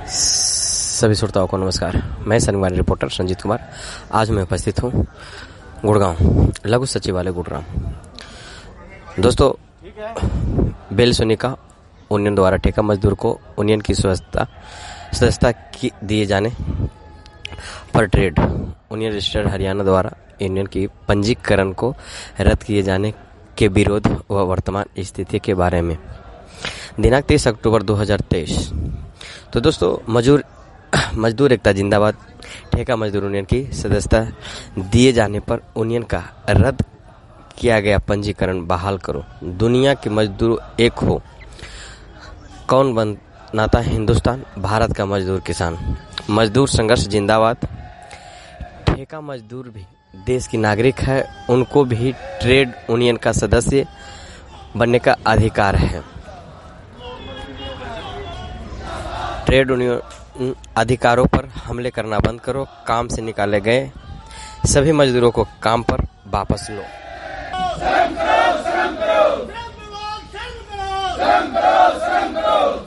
सभी श्रोताओं को नमस्कार। मैं शनिवार रिपोर्टर संजीत कुमार। आज मैं उपस्थित हूँ गुड़गांव लघु सचिवालय गुड़गांव। दोस्तों, बेलसोनी का यूनियन द्वारा ठेका मजदूर को यूनियन की सदस्यता दिए जाने पर ट्रेड यूनियन रजिस्टर्ड हरियाणा द्वारा यूनियन की पंजीकरण को रद्द किए जाने के विरोध व वर्तमान स्थिति के बारे में दिनांक 30 अक्टूबर 2023। तो दोस्तों, मजदूर एकता जिंदाबाद ठेका मजदूर यूनियन की सदस्यता दिए जाने पर यूनियन का रद्द किया गया पंजीकरण बहाल करो। दुनिया के मजदूर एक हो, कौन बनाता हिंदुस्तान, भारत का मजदूर किसान। मजदूर संघर्ष जिंदाबाद। ठेका मजदूर भी देश की नागरिक है, उनको भी ट्रेड यूनियन का सदस्य बनने का अधिकार है। ट्रेड यूनियन अधिकारों पर हमले करना बंद करो। काम से निकाले गए सभी मजदूरों को काम पर वापस लो। संग्राम